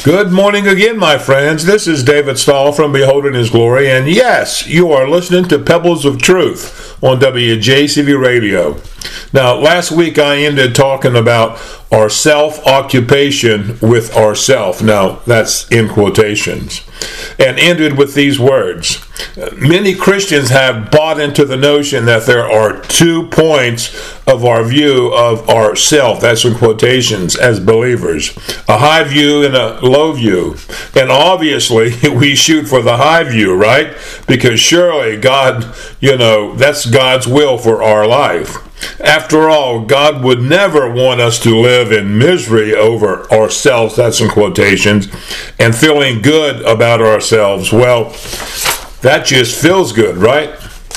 Good morning again, my friends. This is David Stahl from Beholding His Glory, and yes, you are listening to Pebbles of Truth on WJCV Radio. Now, last week I ended talking about our self-occupation with ourself. Now, that's in quotations. And ended with these words. Many Christians have bought into the notion that there are 2 points of our view of ourself, that's in quotations, as believers. A high view and a low view. And obviously, we shoot for the high view, right? Because surely God, that's God's will for our life. After all, God would never want us to live in misery over ourselves, that's in quotations, and feeling good about ourselves. Well, that just feels good, right?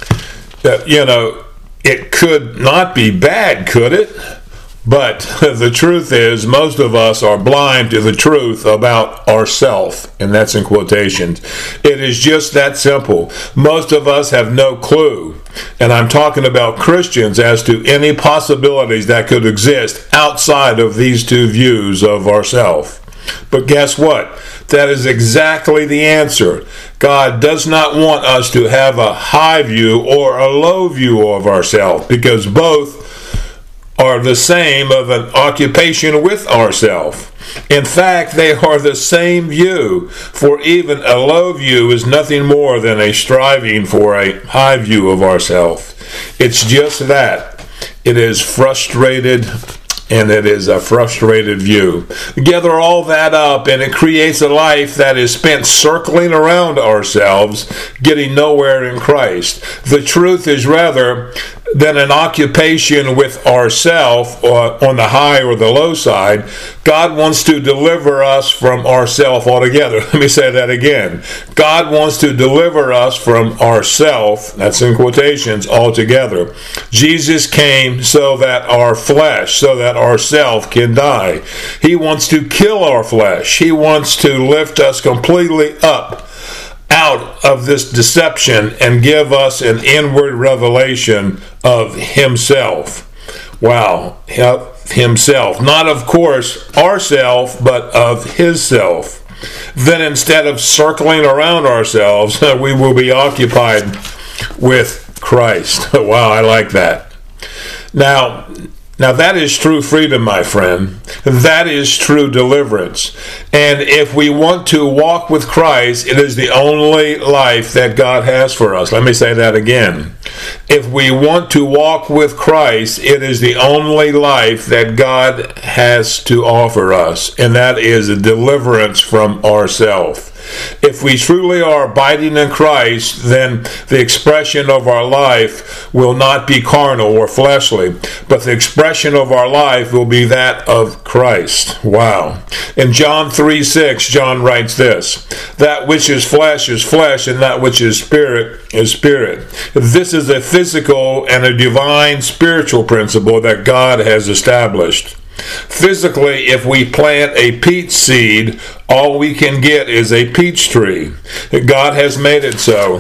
It could not be bad, could it? But the truth is, most of us are blind to the truth about ourselves, and that's in quotations. It is just that simple. Most of us have no clue, and I'm talking about Christians, as to any possibilities that could exist outside of these 2 views of ourselves. But guess what? That is exactly the answer. God does not want us to have a high view or a low view of ourselves, because both are the same of an occupation with ourself. In fact, they are the same view, for even a low view is nothing more than a striving for a high view of ourself. It's just that. It is frustrated, and it is a frustrated view. Gather all that up, and it creates a life that is spent circling around ourselves, getting nowhere in Christ. The truth is rather than an occupation with ourself on the high or the low side. God wants to deliver us from ourself altogether. Let me say that again. God wants to deliver us from ourself, that's in quotations, altogether. Jesus came so that our flesh, so that ourself can die. He wants to kill our flesh. He wants to lift us completely up out of this deception and give us an inward revelation of Himself. Wow, Himself. Not, of course, ourself, but of His self. Then instead of circling around ourselves, we will be occupied with Christ. Wow, I like that. Now that is true freedom, my friend. That is true deliverance. And if we want to walk with Christ, it is the only life that God has for us. Let me say that again. If we want to walk with Christ, it is the only life that God has to offer us, and that is a deliverance from ourselves. If we truly are abiding in Christ, then the expression of our life will not be carnal or fleshly, but the expression of our life will be that of Christ. Wow. In John 3:6, John writes this, "That which is flesh, and that which is spirit, is spirit." This is a physical and a divine spiritual principle that God has established. Physically, if we plant a peach seed, all we can get is a peach tree. God has made it so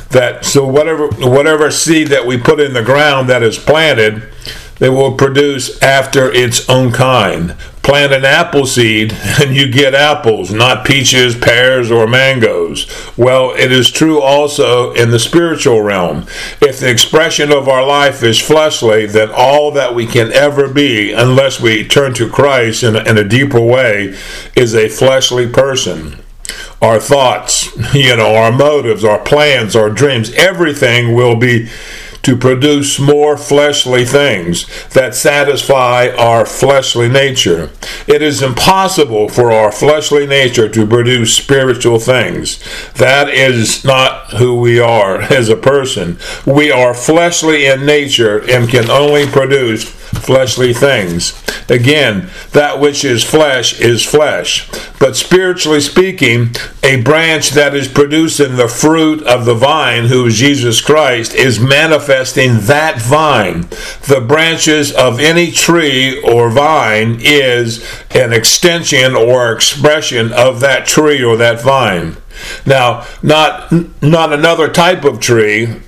whatever seed that we put in the ground that is planted, they will produce after its own kind. Plant an apple seed and you get apples, not peaches, pears, or mangoes. Well, it is true also in the spiritual realm. If the expression of our life is fleshly, then all that we can ever be, unless we turn to Christ in a deeper way, is a fleshly person. Our thoughts, our motives, our plans, our dreams, everything will be to produce more fleshly things that satisfy our fleshly nature. It is impossible for our fleshly nature to produce spiritual things. That is not who we are as a person. We are fleshly in nature and can only produce fleshly things. Again, that which is flesh. But spiritually speaking, a branch that is producing the fruit of the vine, who is Jesus Christ, is manifesting that vine. The branches of any tree or vine is an extension or expression of that tree or that vine. Now, not another type of tree,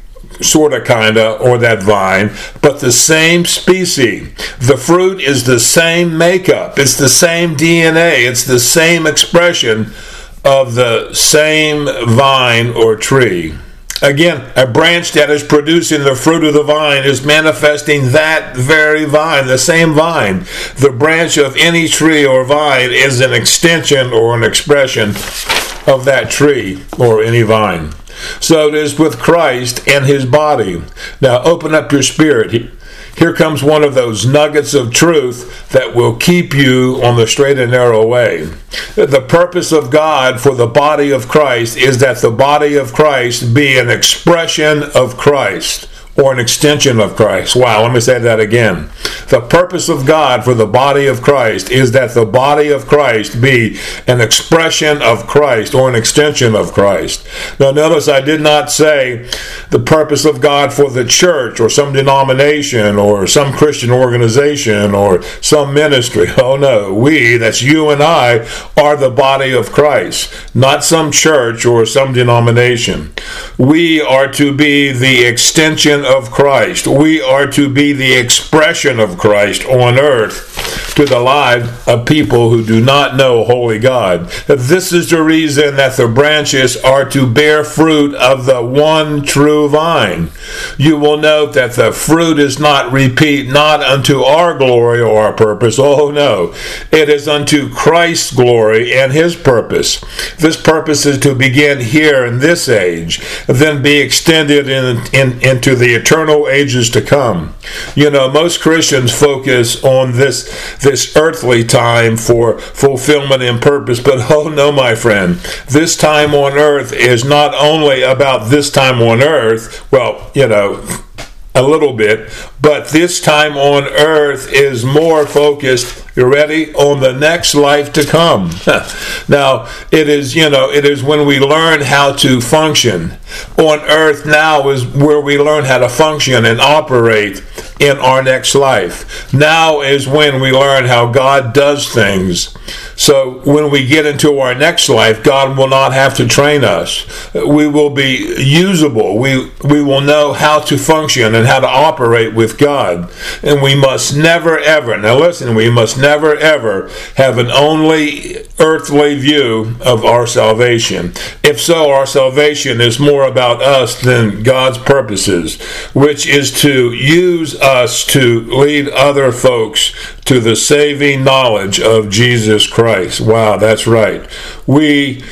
sorta, kinda, or that vine, but the same species. The fruit is the same makeup. It's the same DNA. It's the same expression of the same vine or tree. Again, a branch that is producing the fruit of the vine is manifesting that very vine, the same vine. The branch of any tree or vine is an extension or an expression of that tree or any vine. So it is with Christ and his body. Now open up your spirit. Here comes one of those nuggets of truth that will keep you on the straight and narrow way. The purpose of God for the body of Christ is that the body of Christ be an expression of Christ, or an extension of Christ. Wow, let me say that again. The purpose of God for the body of Christ is that the body of Christ be an expression of Christ, or an extension of Christ. Now notice I did not say the purpose of God for the church, or some denomination, or some Christian organization, or some ministry. Oh no, we, that's you and I, are the body of Christ, not some church or some denomination. We are to be the extension of Christ. We are to be the expression of Christ on earth to the lives of people who do not know holy God. This is the reason that the branches are to bear fruit of the one true vine. You will note that the fruit is not unto our glory or our purpose. Oh no, it is unto Christ's glory and his purpose. This purpose is to begin here in this age, then be extended into the eternal ages to come. You know, most Christians focus on this earthly time for fulfillment and purpose, but oh no, my friend, this time on earth is not only about this time on earth, well, you know, a little bit, but this time on earth is more focused, you ready, on the next life to come. Now, it is when we learn how to function on earth now is where we learn how to function and operate in our next life. Now is when we learn how God does things. So when we get into our next life, God will not have to train us. We will be usable. We will know how to function and how to operate with God. And we must never ever, now listen, we must never ever have an only earthly view of our salvation. If so, our salvation is more about us than God's purposes, which is to use us to lead other folks to the saving knowledge of Jesus Christ. Wow, that's right. We,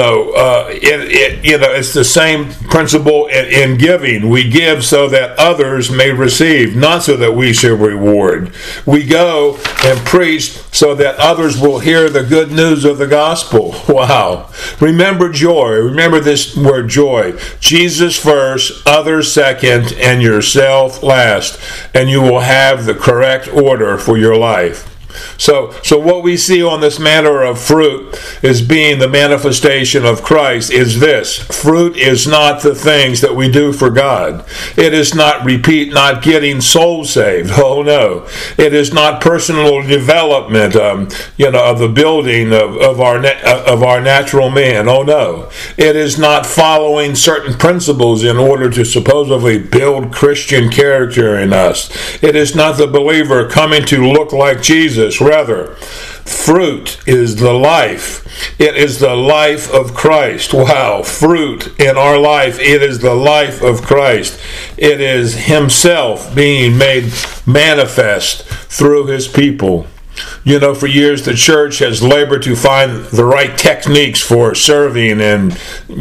it's the same principle in giving. We give so that others may receive, not so that we should reward. We go and preach so that others will hear the good news of the gospel. Wow. Remember joy. Remember this word joy. Jesus first, others second, and yourself last, and you will have the correct order for your life. So what we see on this matter of fruit as being the manifestation of Christ is this. Fruit is not the things that we do for God. It is not not getting souls saved. Oh no. It is not personal development, of the building of our natural man. Oh no. It is not following certain principles in order to supposedly build Christian character in us. It is not the believer coming to look like Jesus. Rather, fruit is the life. It is the life of Christ. Wow, fruit in our life. It is the life of Christ. It is himself being made manifest through his people. For years the church has labored to find the right techniques for serving and,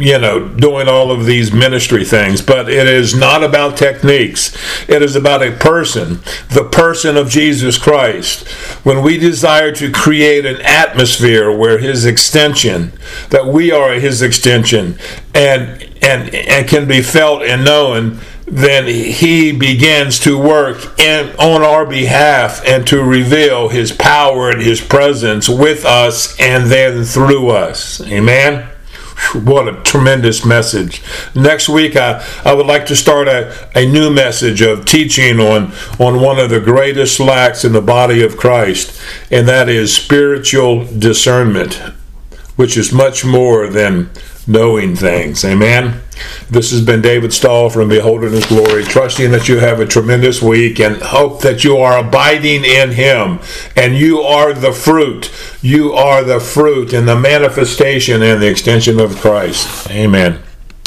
doing all of these ministry things. But it is not about techniques. It is about a person, the person of Jesus Christ. When we desire to create an atmosphere where his extension, that we are his extension, and can be felt and known, then he begins to work on our behalf and to reveal his power and his presence with us and then through us. Amen? What a tremendous message. Next week, I would like to start a new message of teaching on one of the greatest lacks in the body of Christ, and that is spiritual discernment, which is much more than knowing things. Amen. This has been David Stahl from Beholding His Glory, trusting that you have a tremendous week and hope that you are abiding in Him. And you are the fruit. You are the fruit and the manifestation and the extension of Christ. Amen.